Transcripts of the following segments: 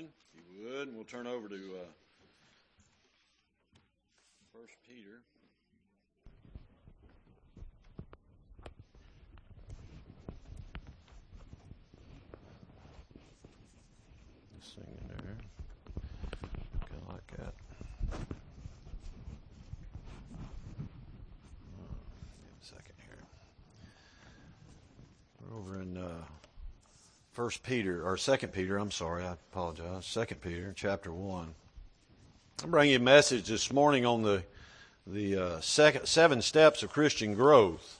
morning, if you would, and we'll turn over to 1 Peter. This thing in there, kind of like that. Give a second here. We're over in 1 Peter, or 2 Peter, I'm sorry, I apologize. 2 Peter, chapter 1. I'm bringing you a message this morning on the 7 steps of Christian growth.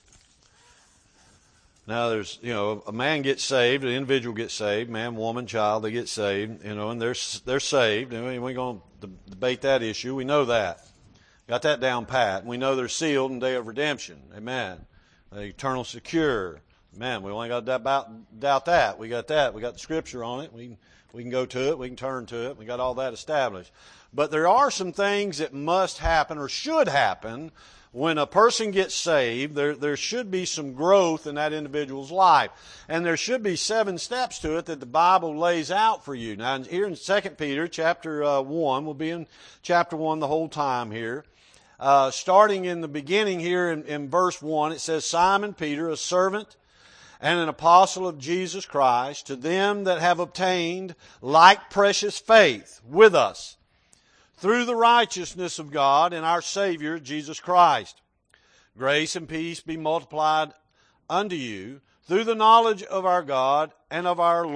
Now, there's, a man gets saved, an individual gets saved, man, woman, child, they get saved, and they're saved. And we ain't going to debate that issue. We know that. Got that down pat. We know they're sealed in the day of redemption. Amen. Eternal secure. Man, we only got to doubt that. We got that. We got the Scripture on it. We can go to it. We can turn to it. We got all that established. But there are some things that must happen or should happen when a person gets saved. There should be some growth in that individual's life. And there should be 7 steps to it that the Bible lays out for you. Now, here in 2 Peter chapter 1, we'll be in chapter 1 the whole time here. Starting in the beginning here in verse 1, it says, Simon Peter, a servant and an apostle of Jesus Christ, to them that have obtained like precious faith with us, through the righteousness of God and our Savior, Jesus Christ. Grace and peace be multiplied unto you through the knowledge of our God and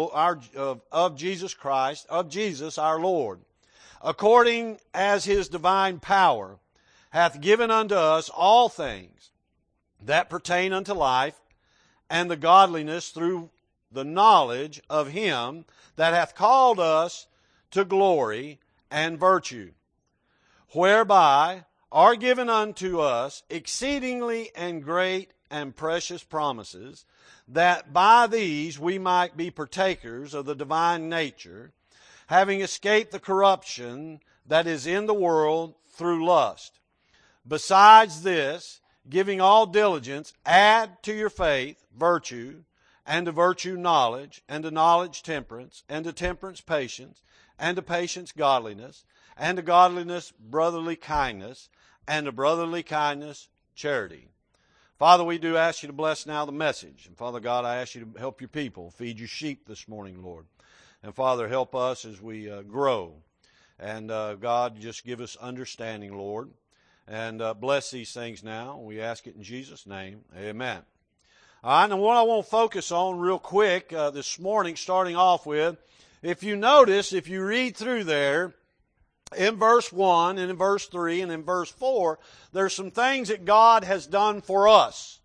of Jesus Christ, of Jesus our Lord, according as His divine power hath given unto us all things that pertain unto life and the godliness, through the knowledge of Him that hath called us to glory and virtue, whereby are given unto us exceedingly and great and precious promises, that by these we might be partakers of the divine nature, having escaped the corruption that is in the world through lust. Besides this, giving all diligence, add to your faith virtue, and to virtue knowledge, and to knowledge temperance, and to temperance patience, and to patience godliness, and to godliness brotherly kindness, and to brotherly kindness charity. Father, we do ask you to bless now the message. And Father God, I ask you to help your people, feed your sheep this morning, Lord. And Father, help us as we grow. And God, just give us understanding, Lord. And bless these things now. We ask it in Jesus' name. Amen. All right, and what I want to focus on real quick this morning, starting off with, if you notice, if you read through there, in verse 1 and in verse 3 and in verse 4, there's some things that God has done for us.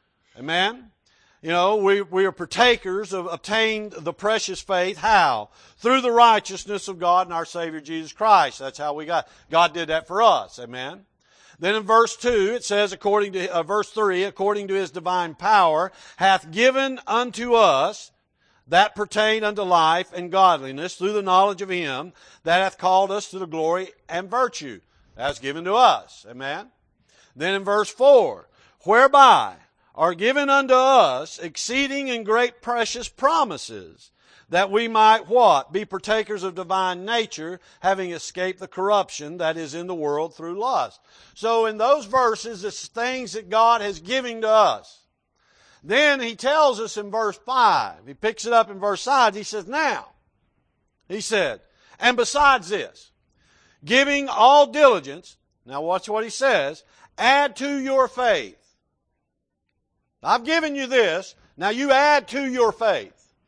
Amen? We are partakers of obtained the precious faith. How? Through the righteousness of God and our Savior Jesus Christ. That's how we got. God did that for us. Amen? Then in verse 2, it says, verse 3, according to His divine power, hath given unto us that pertain unto life and godliness through the knowledge of Him that hath called us to the glory and virtue. That's given to us. Amen? Then in verse 4, whereby are given unto us exceeding and great precious promises, that we might what? Be partakers of divine nature, having escaped the corruption that is in the world through lust. So in those verses, it's things that God has given to us. Then He tells us in verse 5, He picks it up in verse 5, He says, now, He said, and besides this, giving all diligence, now watch what He says, add to your faith. I've given you this, now you add to your faith.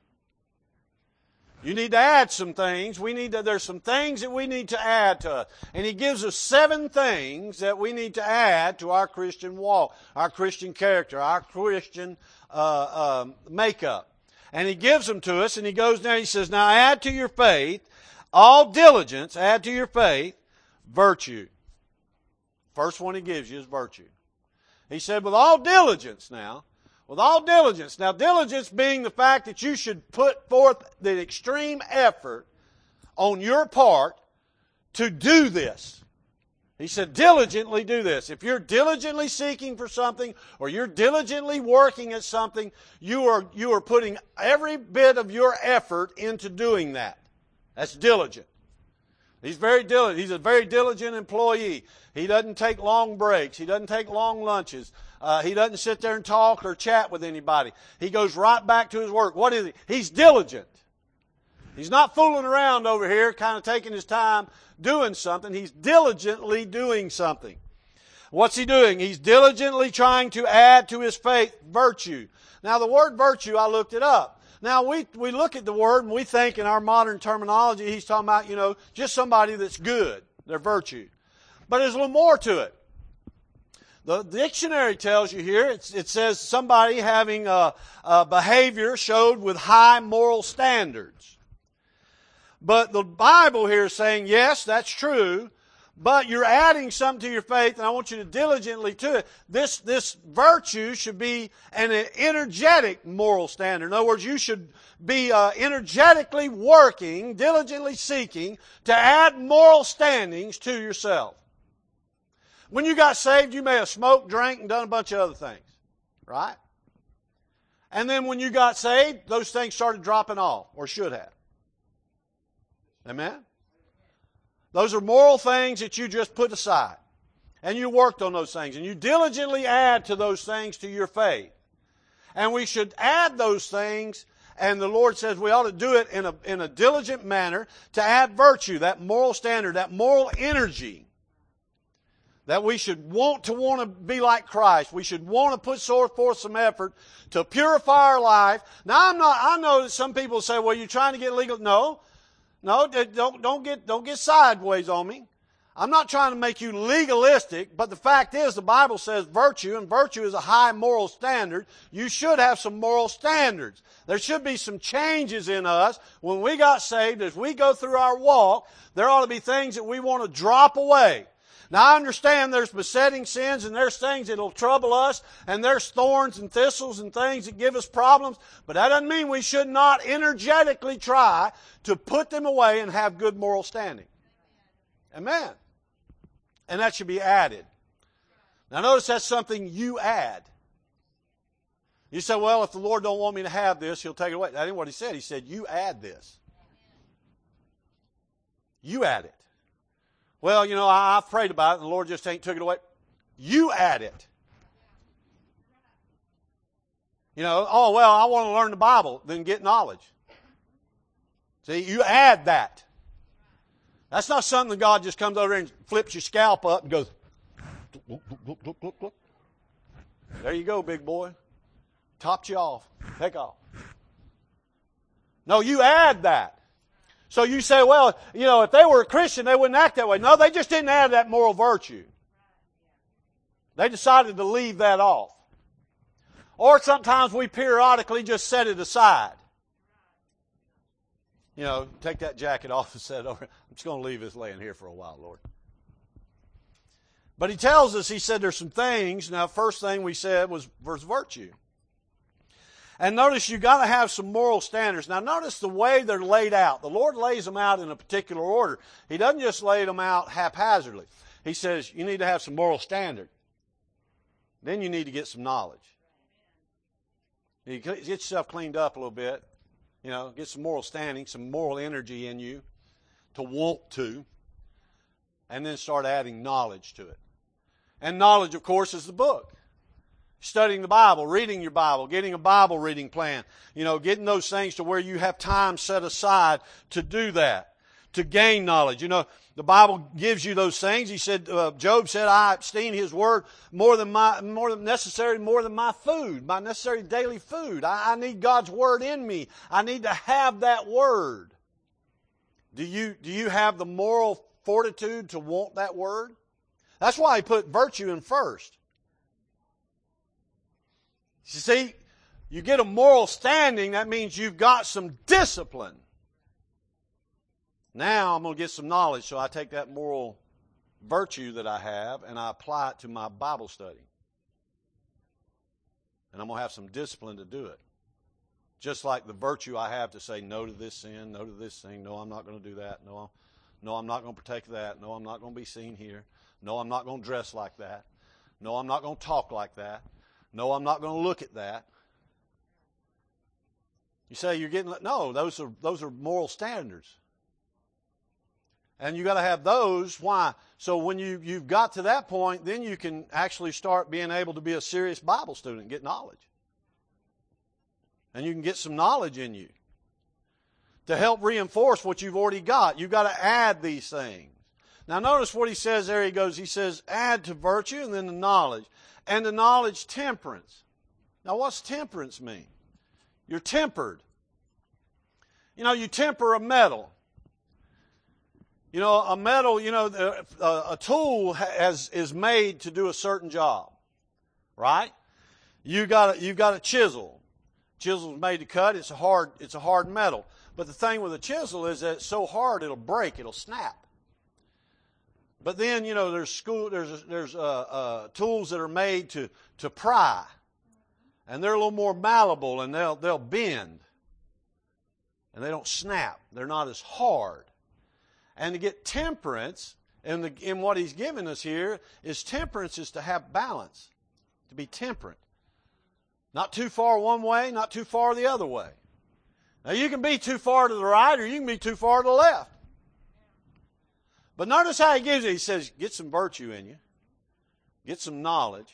You need to add some things. There's some things that we need to add to us. And He gives us 7 things that we need to add to our Christian walk, our Christian character, our Christian makeup. And He gives them to us, and He goes down, He says, now add to your faith, all diligence, add to your faith, virtue. First one He gives you is virtue. He said, with all diligence now, with all diligence. Now, diligence being the fact that you should put forth the extreme effort on your part to do this. He said, diligently do this. If you're diligently seeking for something or you're diligently working at something, you are putting every bit of your effort into doing that. That's diligent. He's very diligent. He's a very diligent employee. He doesn't take long breaks. He doesn't take long lunches. He doesn't sit there and talk or chat with anybody. He goes right back to his work. What is he? He's diligent. He's not fooling around over here, kind of taking his time doing something. He's diligently doing something. What's he doing? He's diligently trying to add to his faith virtue. Now, the word virtue, I looked it up. Now, we look at the word and we think in our modern terminology, he's talking about, just somebody that's good, their virtue. But there's a little more to it. The dictionary tells you here, it says somebody having a behavior showed with high moral standards. But the Bible here is saying, yes, that's true, but you're adding something to your faith, and I want you to diligently to it. This virtue should be an energetic moral standard. In other words, you should be energetically working, diligently seeking to add moral standings to yourself. When you got saved, you may have smoked, drank, and done a bunch of other things, right? And then when you got saved, those things started dropping off, or should have. Amen? Those are moral things that you just put aside. And you worked on those things. And you diligently add to those things to your faith. And we should add those things, and the Lord says we ought to do it in a diligent manner to add virtue, that moral standard, that moral energy. That we should want to be like Christ. We should want to put forth some effort to purify our life. Now I know that some people say, well, you're trying to get legal. No, don't get sideways on me. I'm not trying to make you legalistic, but the fact is the Bible says virtue, and virtue is a high moral standard. You should have some moral standards. There should be some changes in us. When we got saved, as we go through our walk, there ought to be things that we want to drop away. Now, I understand there's besetting sins and there's things that will trouble us and there's thorns and thistles and things that give us problems, but that doesn't mean we should not energetically try to put them away and have good moral standing. Amen. And that should be added. Now, notice that's something you add. You say, well, if the Lord don't want me to have this, He'll take it away. That ain't what He said. He said, you add this. You add it. Well, I've prayed about it, and the Lord just ain't took it away. You add it. Oh, well, I want to learn the Bible. Then get knowledge. See, you add that. That's not something that God just comes over and flips your scalp up and goes, look, look, look, look, look. There you go, big boy. Topped you off. Take off. No, you add that. So you say, well, if they were a Christian, they wouldn't act that way. No, they just didn't add that moral virtue. They decided to leave that off. Or sometimes we periodically just set it aside. Take that jacket off and set it over. I'm just going to leave this laying here for a while, Lord. But He tells us, He said there's some things. Now, first thing we said was virtue. And notice you've got to have some moral standards. Now notice the way they're laid out. The Lord lays them out in a particular order. He doesn't just lay them out haphazardly. He says you need to have some moral standard. Then you need to get some knowledge. You get yourself cleaned up a little bit. Get some moral standing, some moral energy in you to want to. And then start adding knowledge to it. And knowledge, of course, is the book. Studying the Bible, reading your Bible, getting a Bible reading plan. Getting those things to where you have time set aside to do that, to gain knowledge. The Bible gives you those things. He said, Job said, I esteem His Word more than my food, my necessary daily food. I need God's Word in me. I need to have that Word. Do you have the moral fortitude to want that Word? That's why He put virtue in first. You see, you get a moral standing, that means you've got some discipline. Now I'm going to get some knowledge, so I take that moral virtue that I have and I apply it to my Bible study. And I'm going to have some discipline to do it. Just like the virtue I have to say no to this sin, no to this thing, no, I'm not going to do that, no, I'm not going to partake of that, no, I'm not going to be seen here, no, I'm not going to dress like that, no, I'm not going to talk like that. No, I'm not going to look at that. You say you're getting... No, those are moral standards. And you got to have those. Why? So when you've got to that point, then you can actually start being able to be a serious Bible student and get knowledge. And you can get some knowledge in you to help reinforce what you've already got. You've got to add these things. Now notice what he says there. He says, add to virtue and then the knowledge. And the knowledge, temperance. Now what's temperance mean? You're tempered. You know, you temper a metal. You know, a metal, a tool is made to do a certain job. Right? You've got a chisel. Chisel's made to cut. It's a hard metal. But the thing with a chisel is that it's so hard it'll break, it'll snap. But then, there's tools that are made to pry. And they're a little more malleable and they'll bend. And they don't snap. They're not as hard. And to get temperance, in what he's given us here, temperance is to have balance. To be temperate. Not too far one way, not too far the other way. Now you can be too far to the right or you can be too far to the left. But notice how he gives it. He says, get some virtue in you. Get some knowledge.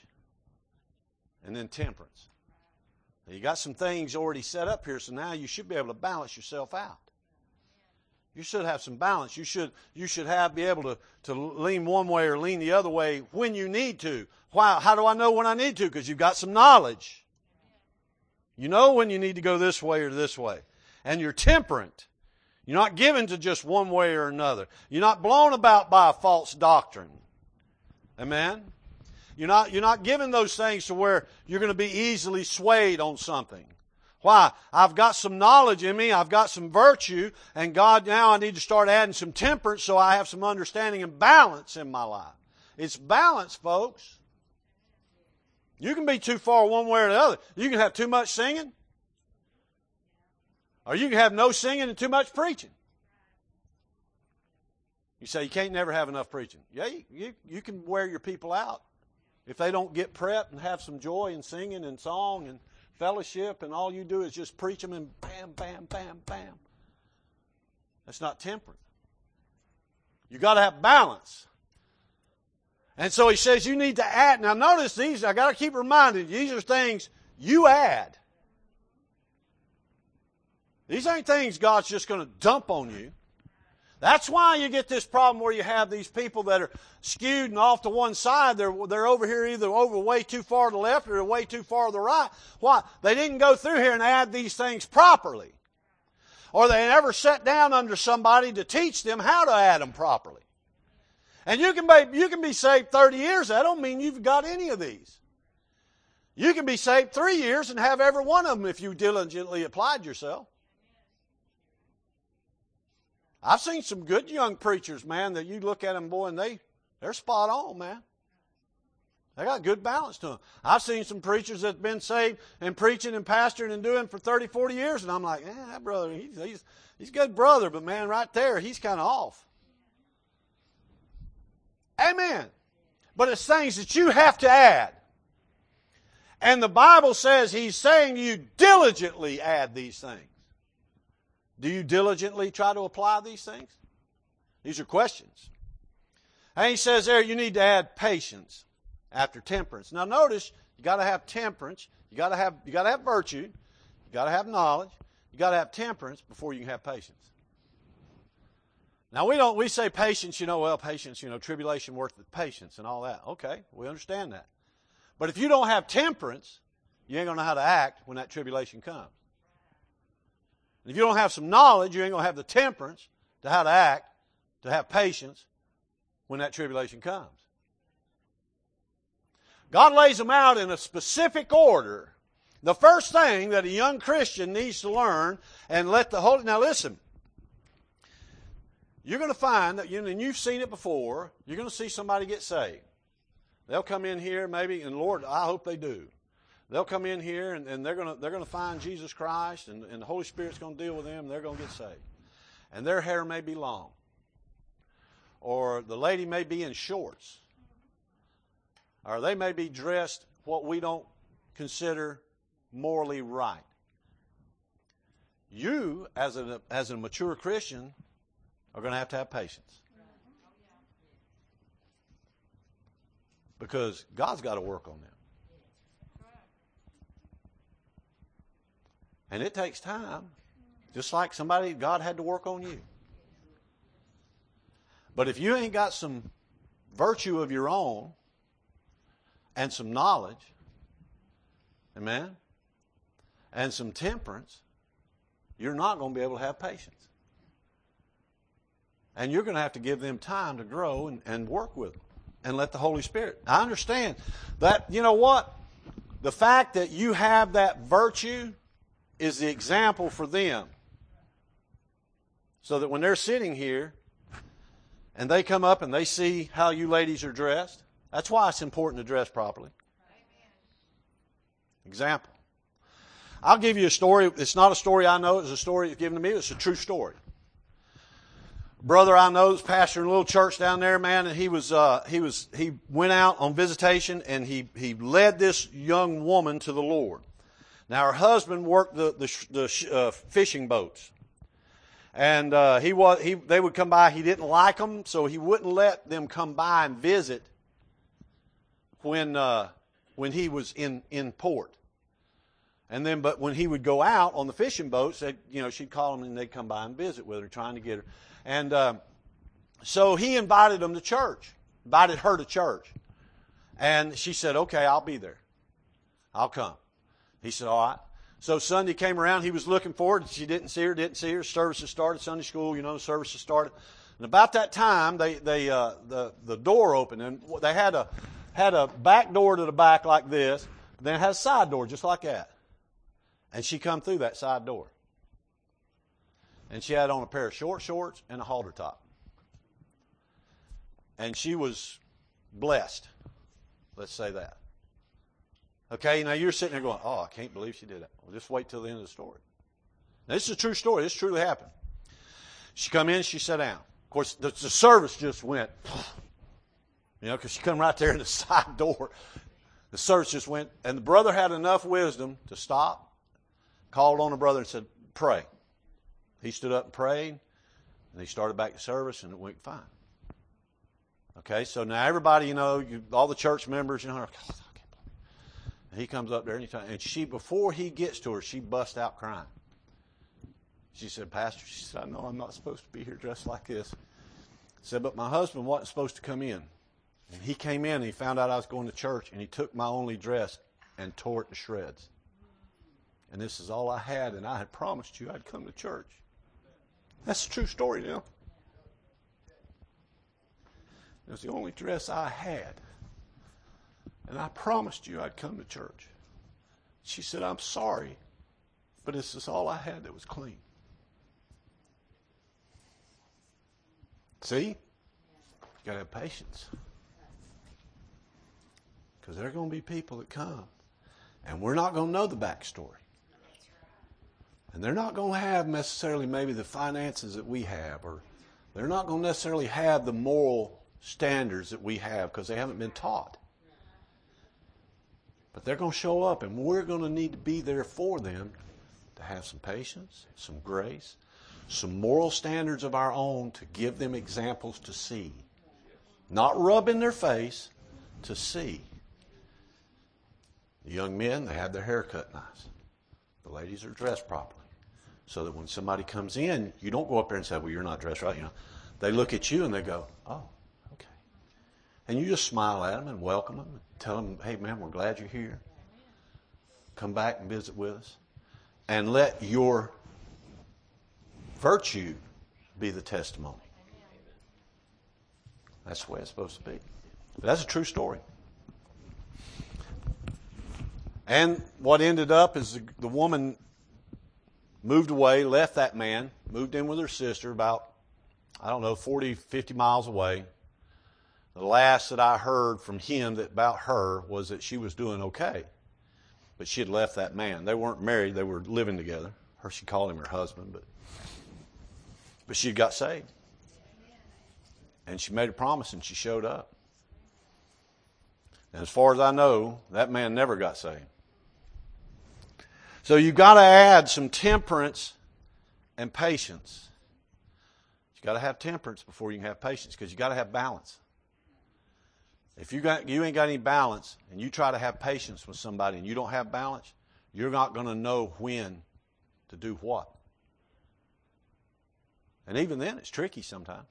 And then temperance. Now, you got some things already set up here, so now you should be able to balance yourself out. You should have some balance. You should be able to lean one way or lean the other way when you need to. Why? How do I know when I need to? Because you've got some knowledge. You know when you need to go this way or this way. And you're temperate. You're not given to just one way or another. You're not blown about by a false doctrine. Amen? You're not given those things to where you're going to be easily swayed on something. Why? I've got some knowledge in me. I've got some virtue. And God, now I need to start adding some temperance so I have some understanding and balance in my life. It's balance, folks. You can be too far one way or the other. You can have too much singing. Or you can have no singing and too much preaching. You say you can't never have enough preaching. Yeah, you can wear your people out. If they don't get prepped and have some joy in singing and song and fellowship and all you do is just preach them and bam, bam, bam, bam. That's not temperate. You got to have balance. And so he says you need to add. Now notice these, I got to keep reminding you, these are things you add. These ain't things God's just going to dump on you. That's why you get this problem where you have these people that are skewed and off to one side. They're over here either over way too far to the left or way too far to the right. Why? They didn't go through here and add these things properly. Or they never sat down under somebody to teach them how to add them properly. And you can be saved 30 years. That don't mean you've got any of these. You can be saved 3 years and have every one of them if you diligently applied yourself. I've seen some good young preachers, man, that you look at them, boy, and they're spot on, man. They got good balance to them. I've seen some preachers that's been saved and preaching and pastoring and doing for 30, 40 years, and I'm like, that brother, he's a good brother, but man, right there, he's kind of off. Amen. But it's things that you have to add. And the Bible says he's saying you diligently add these things. Do you diligently try to apply these things? These are questions. And he says there you need to add patience after temperance. Now notice, you got to have temperance, you got to have virtue, you got to have knowledge, you got to have temperance before you can have patience. Now we say patience, patience, tribulation worth with patience and all that. Okay, we understand that. But if you don't have temperance, you ain't going to know how to act when that tribulation comes. And if you don't have some knowledge, you ain't going to have the temperance to how to act, to have patience when that tribulation comes. God lays them out in a specific order. The first thing that a young Christian needs to learn and let the Holy... Now listen, you're going to find that, and you've seen it before, you're going to see somebody get saved. They'll come in here maybe, and Lord, I hope they do. They'll come in here and they're going to find Jesus Christ and the Holy Spirit's going to deal with them and they're going to get saved. And their hair may be long. Or the lady may be in shorts. Or they may be dressed what we don't consider morally right. You, as a mature Christian, are going to have patience. because God's got to work on them. And it takes time, just like God had to work on you. But if you ain't got some virtue of your own and some knowledge, amen, and some temperance, you're not going to be able to have patience. And you're going to have to give them time to grow and work with them and let the Holy Spirit. I understand that, you know what? The fact that you have that virtue is the example for them. So that when they're sitting here and they come up and they see how you ladies are dressed, that's why it's important to dress properly. Example. I'll give you a story. It's not a story I know. It's a story that's given to me. It's a true story. Brother I know is pastor in a little church down there, man, and he went out on visitation and he led this young woman to the Lord. Now her husband worked the fishing boats, and they would come by. He didn't like them, so he wouldn't let them come by and visit when he was in port. And then, but when he would go out on the fishing boats, she'd call them and they'd come by and visit with her, trying to get her. And so he invited them to church, invited her to church. And she said, okay, I'll be there. I'll come. He said, all right. So Sunday came around, he was looking for her. She didn't see her. Services started, Sunday school, services started. And about that time, the door opened, and they had a back door to the back like this, then it had a side door just like that. And she come through that side door. And she had on a pair of short shorts and a halter top. And she was blessed. Let's say that. Okay, now you're sitting there going, oh, I can't believe she did that. Well, just wait till the end of the story. Now, this is a true story. This truly happened. She come in, she sat down. Of course, the service just went, because she come right there in the side door. The service just went, and the brother had enough wisdom to stop, called on the brother and said, pray. He stood up and prayed, and he started back the service, and it went fine. Okay, so now everybody, all the church members, are, and he comes up there anytime, and before he gets to her, she busts out crying. She said, Pastor, she said, I know I'm not supposed to be here dressed like this. Said, but my husband wasn't supposed to come in. And he came in and he found out I was going to church, and he took my only dress and tore it to shreds. And this is all I had, and I had promised you I'd come to church. That's a true story now. It was the only dress I had. And I promised you I'd come to church. She said, I'm sorry, but this is all I had that was clean. See? You got to have patience. Because there are going to be people that come, and we're not going to know the backstory. And they're not going to have necessarily maybe the finances that we have, or they're not going to necessarily have the moral standards that we have because they haven't been taught. But they're going to show up, and we're going to need to be there for them to have some patience, some grace, some moral standards of our own to give them examples to see. Not rub in their face, to see. The young men, they have their hair cut nice. The ladies are dressed properly. So that when somebody comes in, you don't go up there and say, well, you're not dressed right. They look at you and they go, oh, okay. And you just smile at them and welcome them and tell them, hey, man, we're glad you're here. Come back and visit with us. And let your virtue be the testimony. That's the way it's supposed to be. But that's a true story. And what ended up is the woman moved away, left that man, moved in with her sister about, 40, 50 miles away. The last that I heard from him about her was that she was doing okay. But she had left that man. They weren't married. They were living together. She called him her husband, but she got saved. And she made a promise and she showed up. And as far as I know, that man never got saved. So you've got to add some temperance and patience. You've got to have temperance before you can have patience, because you've got to have balance. If you ain't got any balance and you try to have patience with somebody and you don't have balance, you're not going to know when to do what. And even then, it's tricky sometimes.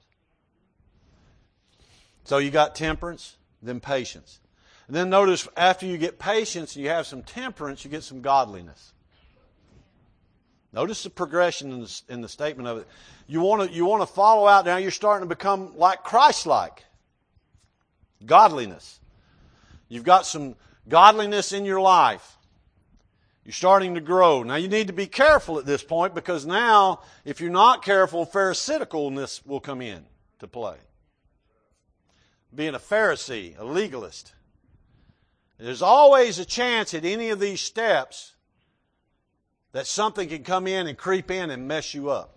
So you got temperance, then patience. And then notice after you get patience and you have some temperance, you get some godliness. Notice the progression in the statement of it. You want to follow out now. You're starting to become like Christ-like. Godliness. You've got some godliness in your life. You're starting to grow. Now you need to be careful at this point because now, if you're not careful, Pharisaicalness will come in to play. Being a Pharisee, a legalist. There's always a chance at any of these steps that something can come in and creep in and mess you up.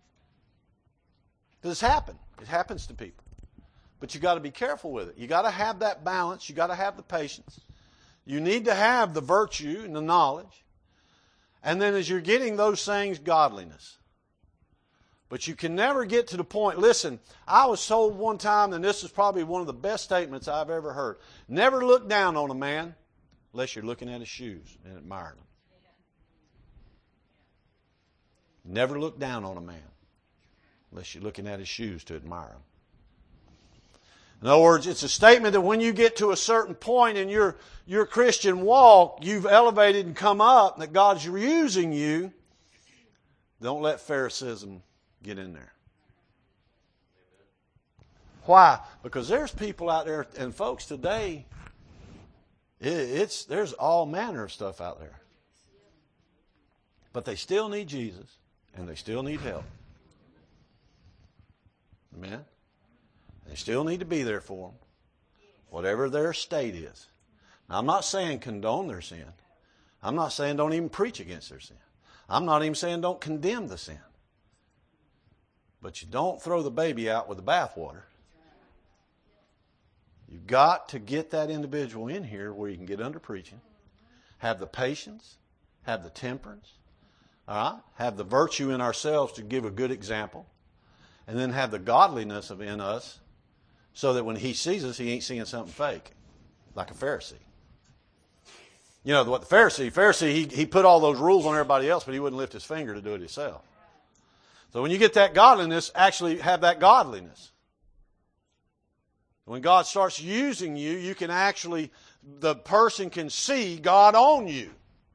This happens. It happens to people. But you got to be careful with it. You got to have that balance. You got to have the patience. You need to have the virtue and the knowledge. And then as you're getting those things, godliness. But you can never get to the point. Listen, I was told one time, and this is probably one of the best statements I've ever heard. Never look down on a man unless you're looking at his shoes and admiring them. Never look down on a man unless you're looking at his shoes to admire him. In other words, it's a statement that when you get to a certain point in your Christian walk, you've elevated and come up, and that God's using you, don't let Pharisaism get in there. Why? Because there's people out there, and folks today, there's all manner of stuff out there. But they still need Jesus, and they still need help. Amen? They still need to be there for them, whatever their state is. Now, I'm not saying condone their sin. I'm not saying don't even preach against their sin. I'm not even saying don't condemn the sin. But you don't throw the baby out with the bathwater. You've got to get that individual in here where you can get under preaching, have the patience, have the temperance, all right? Have the virtue in ourselves to give a good example, and then have the godliness in us so that when he sees us, he ain't seeing something fake, like a Pharisee. You know what the Pharisee, he put all those rules on everybody else, but he wouldn't lift his finger to do it himself. So when you get that godliness, actually have that godliness. When God starts using you, you can actually, the person can see God on you.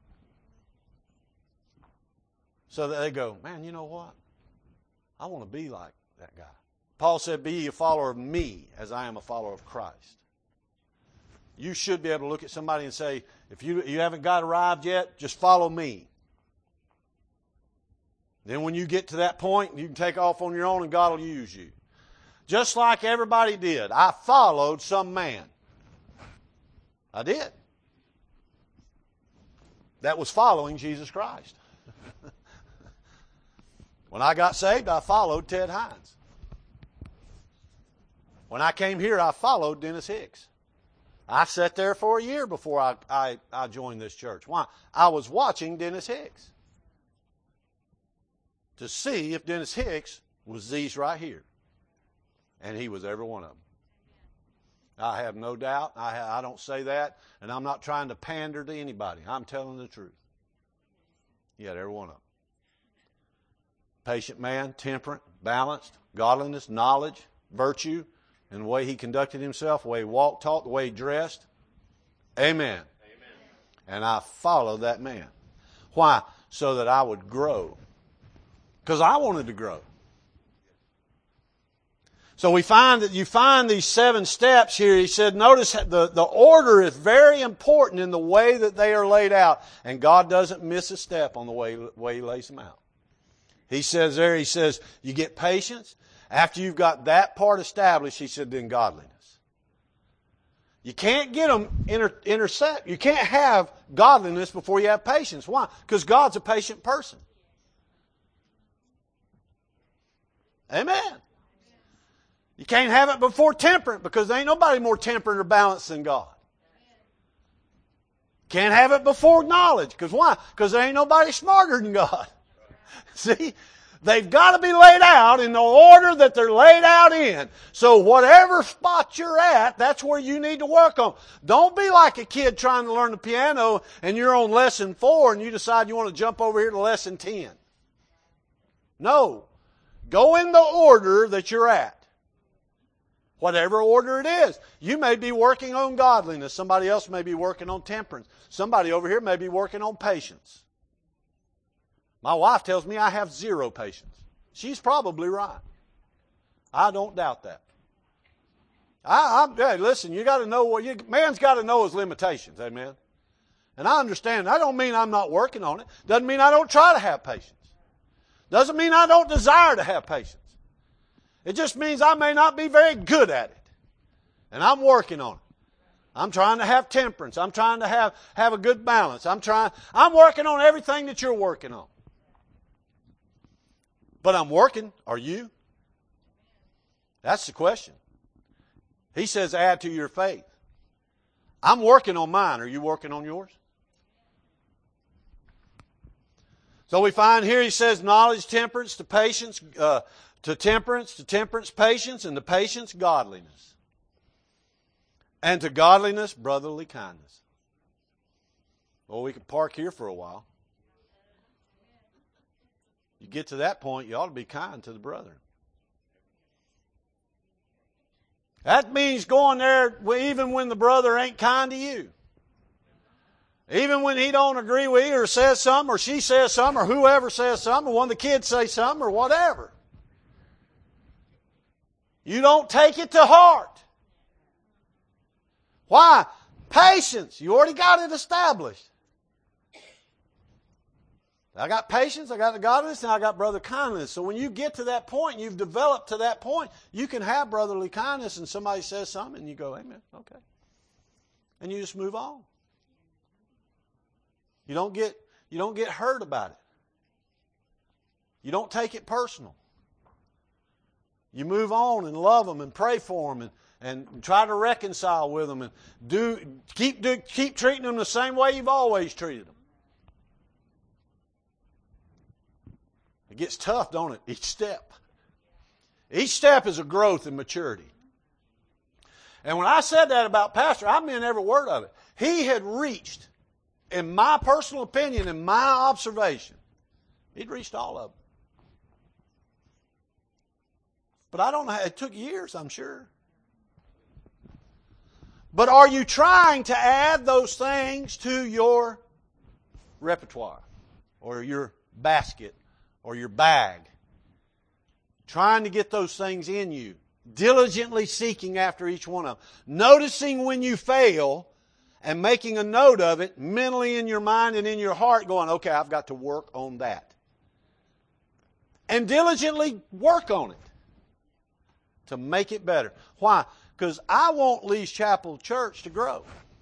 So that they go, man, you know what? I want to be like that guy. Paul said, be ye a follower of me as I am a follower of Christ. You should be able to look at somebody and say, if you haven't got arrived yet, just follow me. Then when you get to that point, you can take off on your own and God will use you. Just like everybody did. I followed some man. I did. That was following Jesus Christ. When I got saved, I followed Ted Hines. When I came here, I followed Dennis Hicks. I sat there for a year before I joined this church. Why? I was watching Dennis Hicks to see if Dennis Hicks was these right here. And he was every one of them. I have no doubt. I don't say that, and I'm not trying to pander to anybody. I'm telling the truth. He had every one of them. Patient man, temperate, balanced, godliness, knowledge, virtue, and the way he conducted himself, the way he walked, talked, the way he dressed. Amen. Amen. And I followed that man. Why? So that I would grow. Because I wanted to grow. So we find that you find these 7 steps here. He said, notice the order is very important in the way that they are laid out. And God doesn't miss a step on the way He lays them out. He says, you get patience. After you've got that part established, he said, then godliness. You can't get them intersect. You can't have godliness before you have patience. Why? Because God's a patient person. Amen. You can't have it before temperate because there ain't nobody more temperate or balanced than God. Can't have it before knowledge. Because why? Because there ain't nobody smarter than God. See? They've got to be laid out in the order that they're laid out in. So whatever spot you're at, that's where you need to work on. Don't be like a kid trying to learn the piano and you're on lesson 4 and you decide you want to jump over here to lesson 10. No. Go in the order that you're at. Whatever order it is. You may be working on godliness. Somebody else may be working on temperance. Somebody over here may be working on patience. My wife tells me I have 0 patience. She's probably right. I don't doubt that. Hey, listen, you got to know man's got to know his limitations, amen. And I understand. That don't mean I'm not working on it. Doesn't mean I don't try to have patience. Doesn't mean I don't desire to have patience. It just means I may not be very good at it. And I'm working on it. I'm trying to have temperance. I'm trying to have a good balance. I'm working on everything that you're working on. But I'm working. Are you? That's the question. He says add to your faith. I'm working on mine. Are you working on yours? So we find here he says knowledge, temperance, to patience, to temperance, patience, and to patience, godliness. And to godliness, brotherly kindness. Well, we could park here for a while. You get to that point, you ought to be kind to the brethren. That means going there even when the brother ain't kind to you. Even when he don't agree with you or says something or she says something or whoever says something or one of the kids say something or whatever. You don't take it to heart. Why? Patience. You already got it established. I got patience, I got the godliness, and I got brotherly kindness. So when you get to that point, you've developed to that point, you can have brotherly kindness and somebody says something and you go, amen, okay. And you just move on. You don't get hurt about it. You don't take it personal. You move on and love them and pray for them and try to reconcile with them and keep treating them the same way you've always treated them. It gets tough, don't it? Each step. Each step is a growth in maturity. And when I said that about Pastor, I meant every word of it. He had reached, in my personal opinion, in my observation, he'd reached all of them. But I don't know, it took years, I'm sure. But are you trying to add those things to your repertoire or your basket or your bag? Trying to get those things in you. Diligently seeking after each one of them. Noticing when you fail and making a note of it mentally in your mind and in your heart going, okay, I've got to work on that. And diligently work on it to make it better. Why? Because I want Lee's Chapel Church to grow.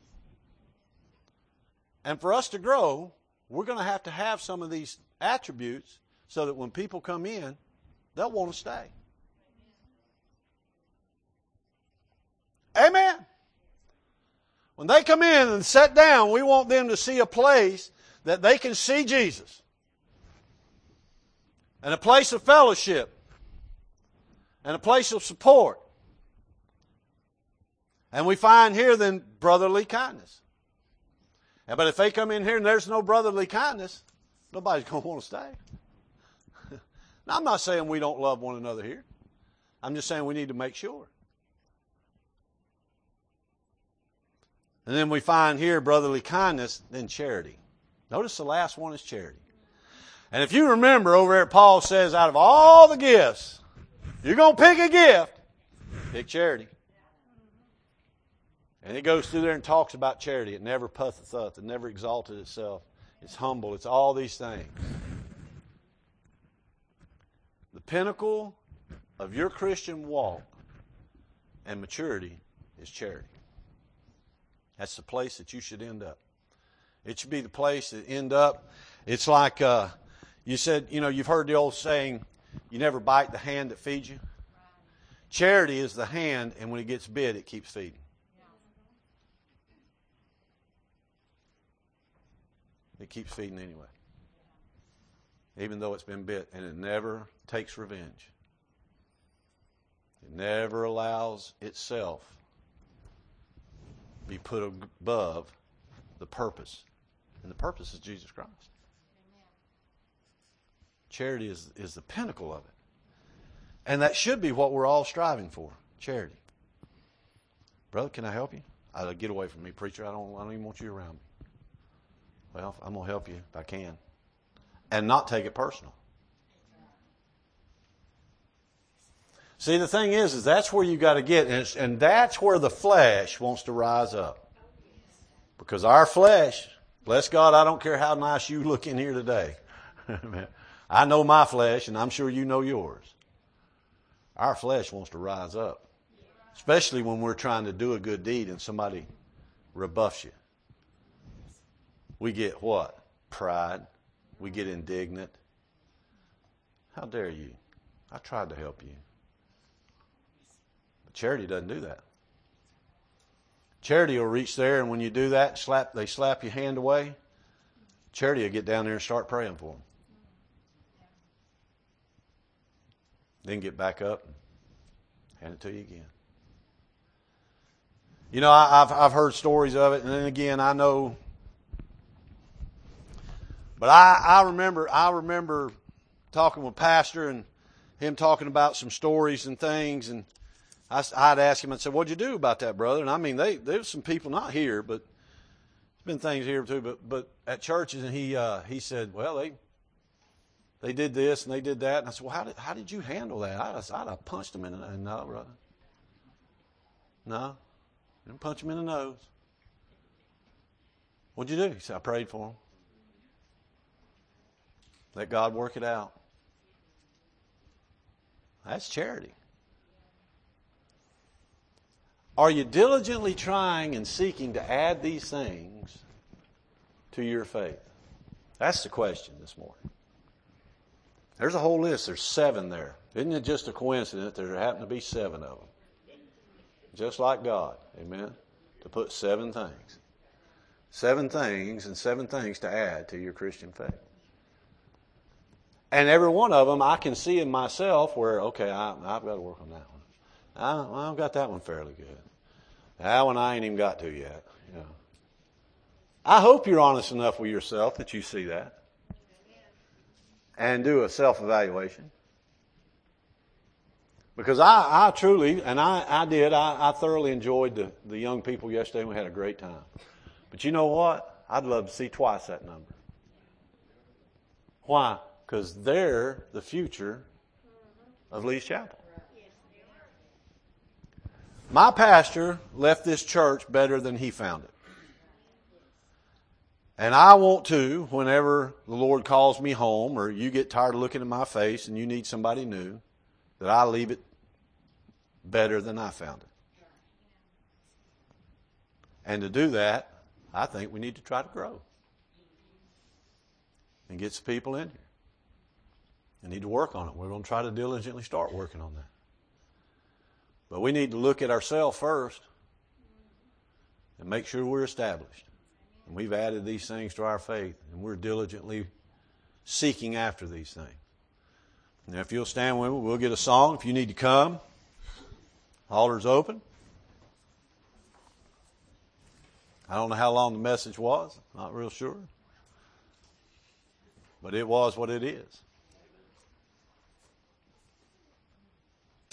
And for us to grow, we're going to have some of these attributes so that when people come in, they'll want to stay. Amen. When they come in and sit down, we want them to see a place that they can see Jesus. And a place of fellowship. And a place of support. And we find here then brotherly kindness. But if they come in here and there's no brotherly kindness, nobody's going to want to stay. Now, I'm not saying we don't love one another here. I'm just saying we need to make sure. And then we find here brotherly kindness, then charity. Notice the last one is charity. And if you remember over there, Paul says out of all the gifts, you're going to pick a gift, pick charity. And it goes through there and talks about charity. It never puffeth up. It never exalted itself. It's humble. It's all these things. The pinnacle of your Christian walk and maturity is charity. That's the place that you should end up. It should be the place that end up. It's like you said, you've heard the old saying, you never bite the hand that feeds you. Charity is the hand, and when it gets bit, it keeps feeding. It keeps feeding anyway. even though it's been bit, and it never takes revenge. It never allows itself be put above the purpose. And the purpose is Jesus Christ. Amen. Charity is the pinnacle of it. And that should be what we're all striving for. Charity. Brother, can I help you? Get away from me, preacher. I don't even want you around me. Well, I'm going to help you if I can. And not take it personal. See, the thing is that's where you got to get, and that's where the flesh wants to rise up. Because our flesh, bless God, I don't care how nice you look in here today. I know my flesh, and I'm sure you know yours. Our flesh wants to rise up. Especially when we're trying to do a good deed and somebody rebuffs you. We get what? Pride. We get indignant. How dare you? I tried to help you. But charity doesn't do that. Charity will reach there, and when you do that, they slap your hand away. Charity will get down there and start praying for them. Then get back up and hand it to you again. You know, I've heard stories of it, and then again, I know. But I remember talking with Pastor and him talking about some stories and things, and I'd ask him and said, "What'd you do about that, brother?" And I mean, there's some people not here, but there's been things here too, but at churches, and he said, "Well, they did this and they did that," and I said, "Well, how did you handle that?" I'd have punched him in the nose. No, brother. No, didn't punch him in the nose. What'd you do? He said, "I prayed for him. Let God work it out." That's charity. Are you diligently trying and seeking to add these things to your faith? That's the question this morning. There's a whole list. There's 7 there. Isn't it just a coincidence there happen to be 7 of them? Just like God. Amen? To put 7 things. 7 things and 7 things to add to your Christian faith. And every one of them I can see in myself where, okay, I've got to work on that one. I've got that one fairly good. That one I ain't even got to yet. You know. I hope you're honest enough with yourself that you see that. And do a self-evaluation. Because I truly, and I thoroughly enjoyed the young people yesterday, and we had a great time. But you know what? I'd love to see twice that number. Why? Because they're the future of Lee's Chapel. My pastor left this church better than he found it. And I want to, whenever the Lord calls me home, or you get tired of looking at my face and you need somebody new, that I leave it better than I found it. And to do that, I think we need to try to grow. And get some people in here. We need to work on it. We're going to try to diligently start working on that. But we need to look at ourselves first and make sure we're established. And we've added these things to our faith, and we're diligently seeking after these things. Now, if you'll stand with me, we'll get a song. If you need to come, altar's open. I don't know how long the message was. Not real sure. But it was what it is.